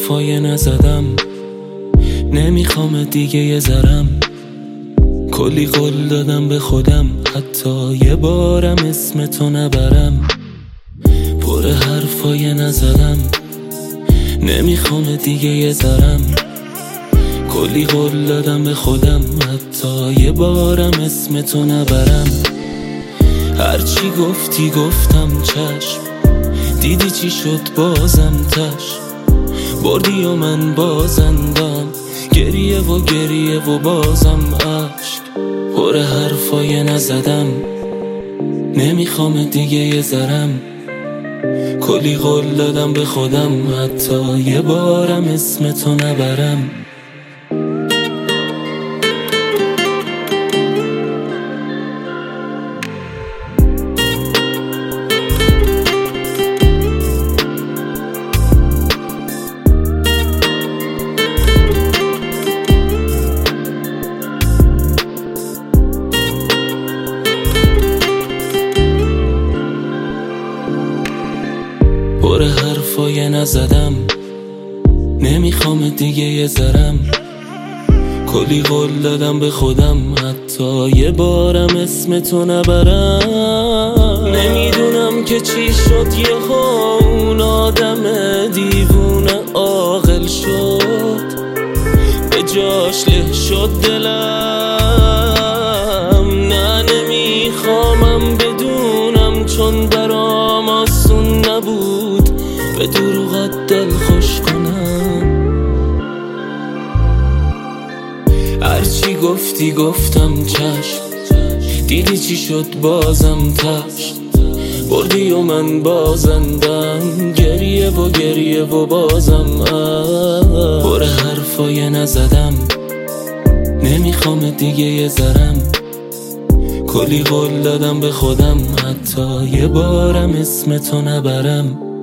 حرفای نزدم، نمیخوام دیگه یه ذرم. کلی قول دادم به خودم، حتی یه بارم اسم تو نبرم. پر حرفای نزدم، نمیخوام دیگه یه ذرم. کلی قول دادم به خودم، حتی یه بارم اسم تو نبرم. هرچی گفتی گفتم چشم، دیدی چی شد بازم تش. بردی و من بازندم، گریه و بازم عشق. پر حرفای نزدم، نمیخوام دیگه یه ذرم. کلی قول دادم به خودم، حتی یه بارم اسم تو نبرم. پر حرفای نزدم، نمیخوام دیگه یه ذرم. کلی قول دادم به خودم، حتی یه بارم اسم تو نبرم. نمیدونم که چی شد یه اون آدم دیوونه عاقل شد، به جاش له شد دلم. نه نمیخوامم بدونم، چون برام آسون نبود به دروغت دل خوش کنم. هرچی گفتی گفتم چشم، دیدی چی شد بازم تشت. بردی و من بازندم، گریه و بازم پر حرفای نزدم، نمیخوام دیگه یه ذرم. کلی قول دادم به خودم، حتی یه بارم اسم تو نبرم.